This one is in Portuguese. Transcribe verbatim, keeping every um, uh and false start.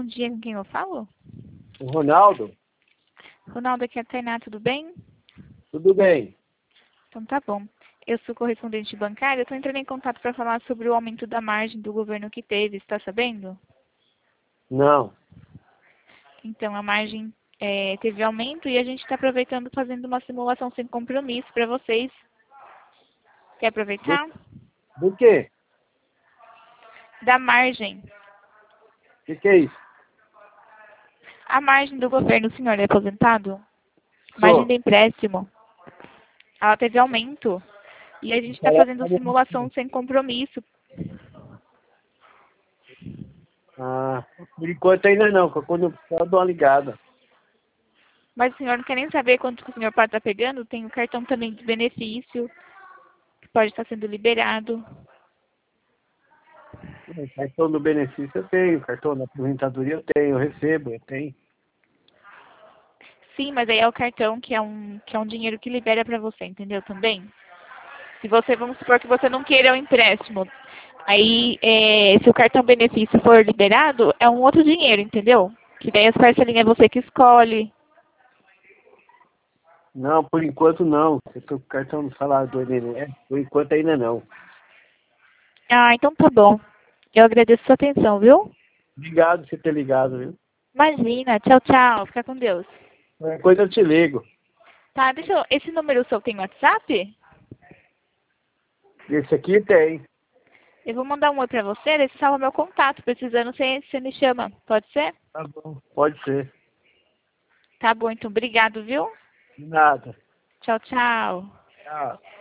Bom dia, com quem eu falo? O Ronaldo? Ronaldo, aqui é a Tainá, tudo bem? Tudo bem. Então tá bom. Eu sou correspondente bancária, eu estou entrando em contato para falar sobre o aumento da margem do governo que teve, está sabendo? Não. Então, a margem é, teve aumento e a gente está aproveitando fazendo uma simulação sem compromisso para vocês. Quer aproveitar? Do quê? Da margem. O que, que é isso? A margem do governo, o senhor é aposentado? Sou. Margem de empréstimo. Ela teve aumento. E a gente está fazendo simulação sem compromisso. Ah, por enquanto ainda não, porque quando eu precisar eu dou uma ligada. Mas o senhor não quer nem saber quanto que o senhor pode estar pegando? Tem o cartão também de benefício, que pode estar sendo liberado. O cartão do benefício eu tenho, cartão da aposentadoria eu tenho, eu recebo, eu tenho. Sim, mas aí é o cartão que é um, que é um dinheiro que libera para você, entendeu? Também. Se você, vamos supor que você não queira o empréstimo, aí é, se o cartão benefício for liberado, é um outro dinheiro, entendeu? Que daí as parcelinhas é você que escolhe. Não, por enquanto não. Eu tô com o cartão do salário do I N S S, por enquanto ainda não. Ah, então tá bom. Eu agradeço a sua atenção, viu? Obrigado por você ter ligado, viu? Imagina. Tchau, tchau. Fica com Deus. Qualquer coisa eu te ligo. Tá, deixa eu... Esse número seu tem WhatsApp? Esse aqui tem. Eu vou mandar um oi pra você, daí você salva meu contato. Precisando, você, você me chama. Pode ser? Tá bom. Pode ser. Tá bom, então. Obrigado, viu? De nada. Tchau, tchau. Tchau.